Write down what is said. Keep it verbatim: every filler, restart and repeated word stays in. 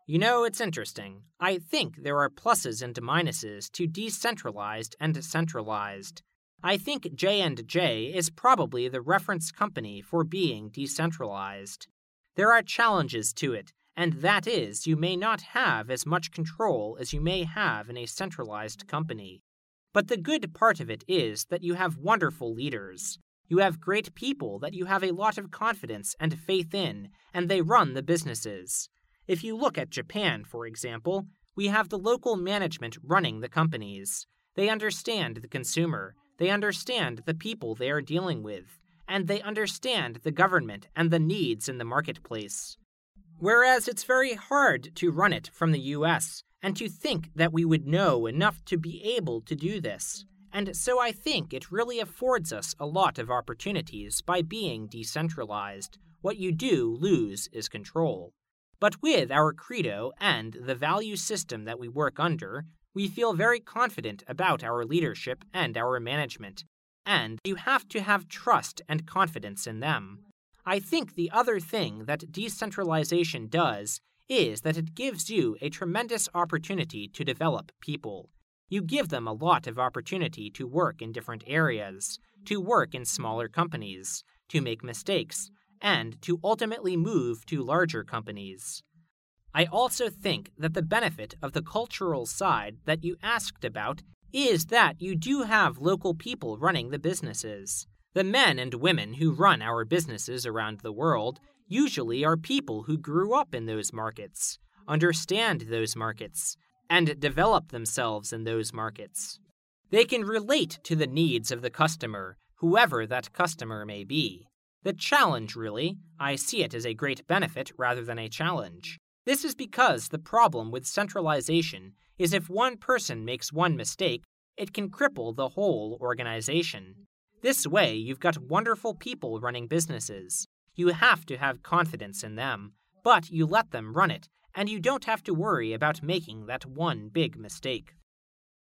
You know, it's interesting. I think there are pluses and minuses to decentralized and centralized. I think J and J is probably the reference company for being decentralized. There are challenges to it, and that is you may not have as much control as you may have in a centralized company. But the good part of it is that you have wonderful leaders. You have great people that you have a lot of confidence and faith in, and they run the businesses. If you look at Japan, for example, we have the local management running the companies. They understand the consumer, they understand the people they are dealing with, and they understand the government and the needs in the marketplace. Whereas it's very hard to run it from the U S, and to think that we would know enough to be able to do this. And so I think it really affords us a lot of opportunities by being decentralized. What you do lose is control. But with our credo and the value system that we work under, we feel very confident about our leadership and our management. And you have to have trust and confidence in them. I think the other thing that decentralization does is that it gives you a tremendous opportunity to develop people. You give them a lot of opportunity to work in different areas, to work in smaller companies, to make mistakes, and to ultimately move to larger companies. I also think that the benefit of the cultural side that you asked about is that you do have local people running the businesses. The men and women who run our businesses around the world usually are people who grew up in those markets, understand those markets, and develop themselves in those markets. They can relate to the needs of the customer, whoever that customer may be. The challenge, really, I see it as a great benefit rather than a challenge. This is because the problem with centralization is if one person makes one mistake, it can cripple the whole organization. This way, you've got wonderful people running businesses. You have to have confidence in them, but you let them run it, and you don't have to worry about making that one big mistake.